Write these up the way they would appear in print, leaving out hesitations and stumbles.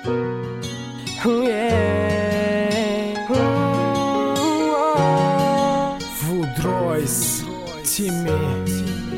Вудройс, Тимми.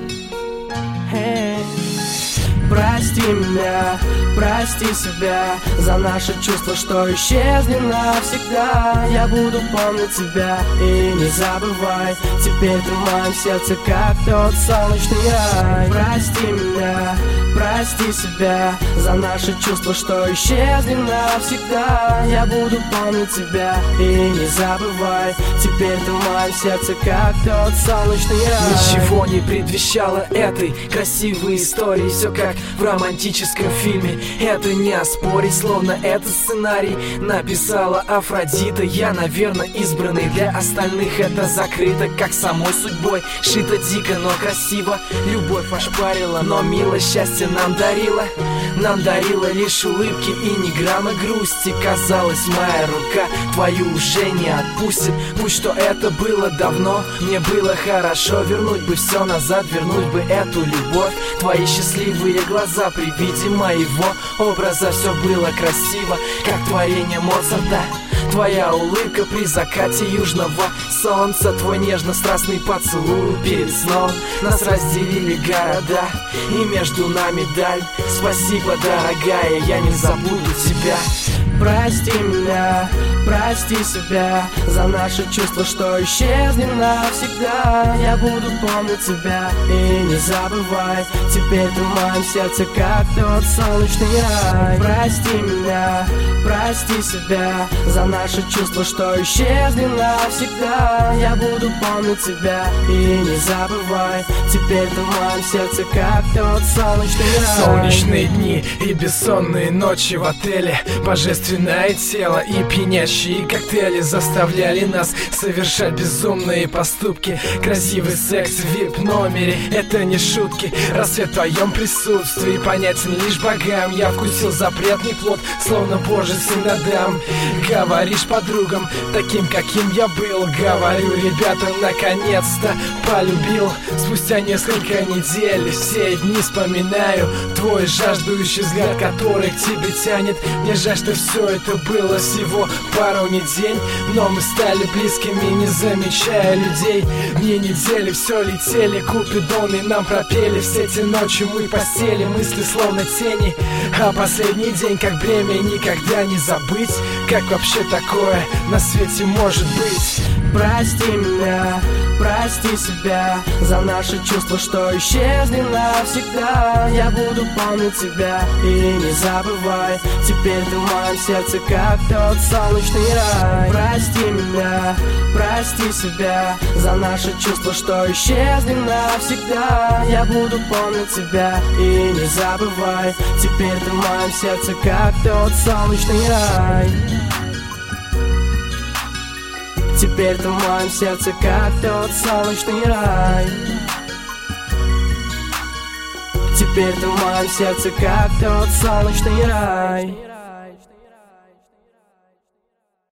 Прости меня, прости себя за наши чувства, что исчезли навсегда. Я буду помнить тебя и не забывай. Теперь ты в моем сердце, как тот солнечный рай. Прости меня, прости себя за наши чувства, что исчезли навсегда. Я буду помнить тебя и не забывай. Теперь ты в моем сердце, как тот солнечный рай. Ничего не предвещало этой красивой истории. Все как в романтическом фильме. Это не оспорить, словно это сценарий написала Афродита. Я, наверное, избранный, для остальных это закрыто, как самой судьбой. Шито дико, но красиво. Любовь ошпарила, но милость счастье нам дарила. Нам дарила лишь улыбки и ни грамма грусти. Казалось, моя рука твою уже не отпустит. Пусть что это было давно, мне было хорошо. Вернуть бы все назад, вернуть бы эту любовь. Твои счастливые глаза при виде моего образа. Все было красиво, как творение Моцарта. Твоя улыбка при закате южного солнца. Твой нежно-страстный поцелуй перед сном. Нас разделили города и между нами даль. Спасибо, дорогая, я не забуду тебя. Прости меня, прости себя за наши чувства, что исчезли навсегда. Я буду помнить тебя и не забывай. Теперь ты в моем сердце, как тот солнечный рай. Прости меня, прости себя за наши чувства, что исчезли навсегда. Я буду помнить тебя и не забывай. Теперь ты в моем сердце, как тот солнечный рай. Солнечные дни и бессонные ночи в отеле. Божественное тело и пьянящие коктейли заставляли нас совершать безумные поступки. Красивый секс в вип-номере — это не шутки. Рассвет в твоем присутствии понятен лишь богам. Я вкусил запретный плод, словно божий сын Адам. Говоришь подругам, таким каким я был. Говорю ребятам, наконец-то полюбил. Спустя несколько недель все дни вспоминаю твой жаждущий взгляд, который к тебе тянет. Мне жаль, что все это было всего пару недель, но мы стали близкими, не замечая людей. Дни недели все летели, купидоны нам пропели. Все эти ночи мы в постели, мысли словно тени. А последний день как бремя никогда не забыть. Как вообще такое на свете может быть? Прости меня, прости себя за наши чувства, что исчезли навсегда. Я буду помнить тебя и не забывай. Теперь ты в моем сердце, как тот солнечный рай. Прости меня, прости себя за наши чувства, что исчезли навсегда. Я буду помнить тебя и не забывай. Теперь ты в моем сердце, как тот солнечный рай. Теперь ты в моем сердце, как тот солнечный рай. Теперь ты в моем сердце, как тот солнечный рай.